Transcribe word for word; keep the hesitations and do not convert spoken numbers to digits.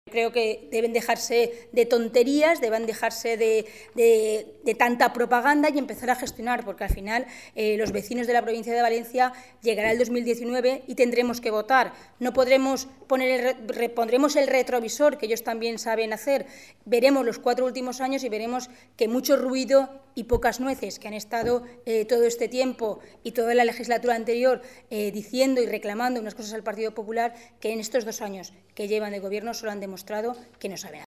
Creo que deben dejarse de tonterías, deben dejarse de, de, de tanta propaganda y empezar a gestionar, porque al final eh, los vecinos de la provincia de Valencia llegará el dos mil diecinueve y tendremos que votar. No podremos poner el, pondremos el retrovisor, que ellos también saben hacer. Veremos los cuatro últimos años y veremos que mucho ruido y pocas nueces, que han estado eh, todo este tiempo y toda la legislatura anterior eh, diciendo y reclamando unas cosas al Partido Popular, que en estos dos años que llevan de gobierno solo han demostrado que no saben hacer.